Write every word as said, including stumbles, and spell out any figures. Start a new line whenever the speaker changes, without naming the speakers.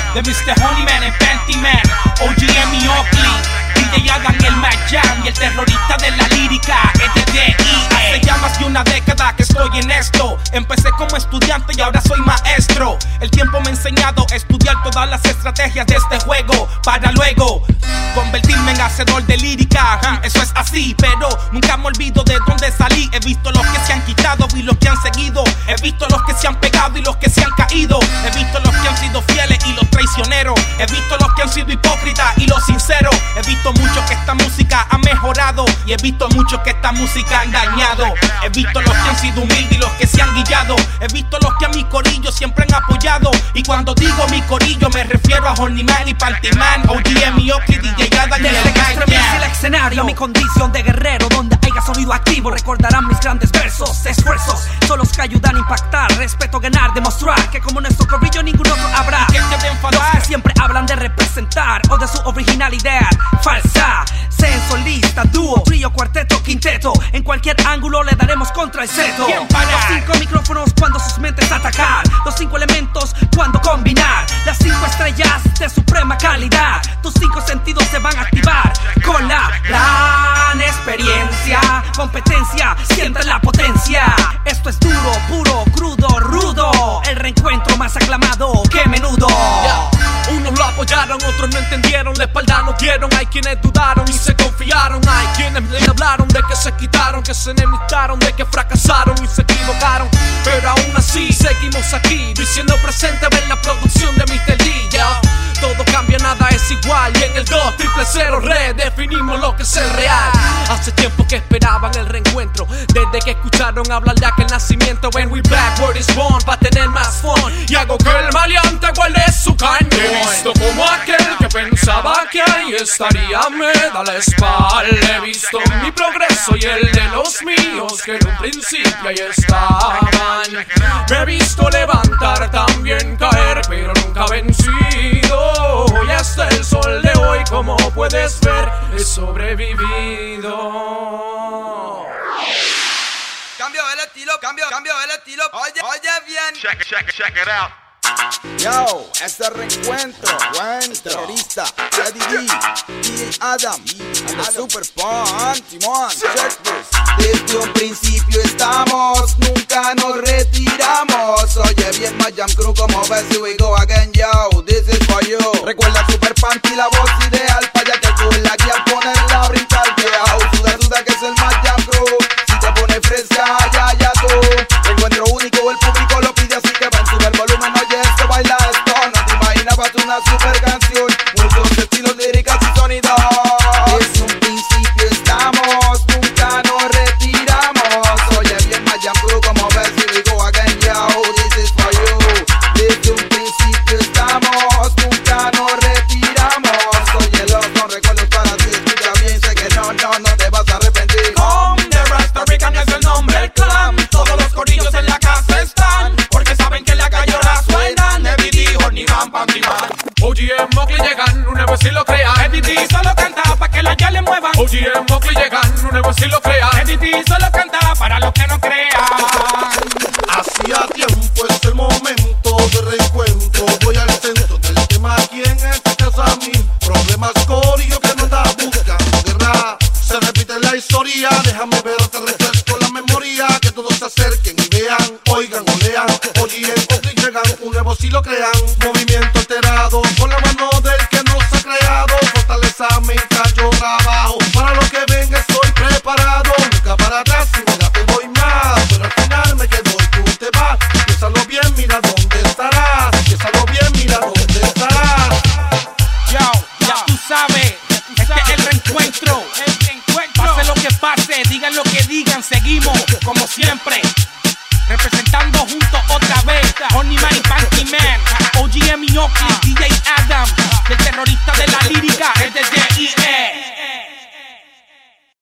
de mister Honeyman and Panty Man, O G M y Oakley, D J Adam y el Mayan y el terrorista de la lírica, E D D I. Hace ya más de una década que estoy en esto. Empecé como estudiante y ahora soy maestro. El tiempo me ha enseñado a estudiar todas las estrategias de este juego para luego convertirme en hacedor de lírica. Ja, eso es así, pero nunca me olvido de dónde salí. He visto los que se han quitado y los que han seguido. He visto los que se han pegado y los que se han caído. He visto los que han sido fieles y los traicioneros. He visto los que han sido hipócritas y los sinceros. He visto mucho que esta música ha mejorado y he visto mucho que esta música ha engañado. He visto los que han sido humildes y los que se han guillado. He visto los que a mi corillo siempre han apoyado. Y cuando digo mi corillo me refiero a Honeyman y Panty Man, O G M y Oakley, D J Adam y el
Desde que estremece el escenario, mi condición de guerrero, donde haya sonido activo, recordarán mis grandes versos, esfuerzos, son los que ayudan a impactar, respeto, ganar, demostrar que como nuestro corillo ningún otro habrá.
¿Quién te va a enfadar?
Los que siempre hablan de representar o de su originalidad falsa, sean solista, dúo, trío, cuarteto, quinteto, en cualquier ángulo le daremos contra el seto.
¿Quién para?
Los cinco micrófonos cuando sus mentes atacar, los cinco elementos cuando combinar, las cinco estrellas de suprema calidad, tus cinco sentidos se van a activar con la gran experiencia, competencia, siente la potencia. Esto es duro, puro, crudo, rudo, el reencuentro más aclamado que menudo.
Yeah. Unos lo apoyaron, otros no entendieron, la espalda no dieron. Hay quienes dudaron y se confiaron. Hay quienes le hablaron de que se quitaron, que se enemistaron, de que fracasaron y se equivocaron. Pero aún así seguimos aquí, diciendo presente en la producción de mister D. Yeah. Todo cambia, nada es igual. Y en el dos triple cero redefinimos lo que es el real. Hace tiempo que esperaban el reencuentro, desde que escucharon hablar de aquel nacimiento. When we back, word is born, pa' tener más fun. Y hago que el maleante guarde su cañón. He visto como aquel que pensaba que ahí estaría me da la espalda. He visto mi progreso y el de los míos, que en un principio ahí estaban. Me he visto levantar, también caer, pero nunca vencido. Y hasta el sol de hoy, como puedes ver, he sobrevivido.
Cambio el estilo, cambio, cambio el estilo. Oye, oye bien.
Check, check, check it out.
Yo, este reencuentro, buen terrorista, Eddie D, D J Adam, and the Super Panty Man. Check this. Desde un principio estamos, nunca nos retiramos. Oye bien, my jam crew, como ves, here we go again, yo. This is for you. Recuerda Super Panty, la voz ideal, para ya que tú la guía al ponerla a brincar, yo. Suda, suda, que es el my jam crew. Si te pones fresca, ya, ya tú. Encuentro único, el público lo pide, así que ven, sube el volumen, oye. Baila esto, no te imaginabas una super canción. Muchos estilos, líricas y sonidos. Desde un principio estamos, nunca nos retiramos. Oye bien, my jam crew, como ves, here we go again, yo. This is for you. Desde un principio estamos, nunca nos retiramos. Oye, los son recuerdos para ti, escucha bien, sé que no, no, no te vas a arrepentir. Come the Rasta Rican es el nombre, el clan. Todos los corillos en la casa están, porque saben que la calle ahora suena.
O G M Oakley llegan, un nuevo estilo crean.
Eddie D solo canta pa' que los ya le muevan.
O G M Oakley llegan, un nuevo estilo crean.
Eddie D solo canta para los que no crean.
Hacía tiempo es el momento de reencuentro. Voy al centro del tema, aquí en este caso a mí. Problemas corillo que no da buscando guerra. Se repite la historia, déjame ver, te refresco la memoria. Que todos se acerquen y vean, oigan o lean. O G M Oakley llegan, un nuevo estilo crean. Movimiento alterado, con la mano del que nos ha creado. Fortaleza mental, yo trabajo. Para lo que venga estoy preparado. Nunca para atrás, y mira te doy más. Pero al final me quedo y tú te vas. Piénsalo bien, mira dónde estarás. Piénsalo bien, mira dónde estarás.
Yo, ya tú sabes, este es el reencuentro. Pase lo que pase, digan lo que digan, seguimos como siempre.